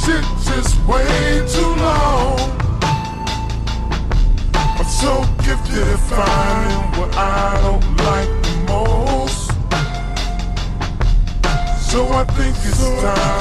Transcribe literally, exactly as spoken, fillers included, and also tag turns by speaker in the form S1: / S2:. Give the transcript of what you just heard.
S1: shit just way too long. I'm so gifted at finding what I don't like the most. So I think it's time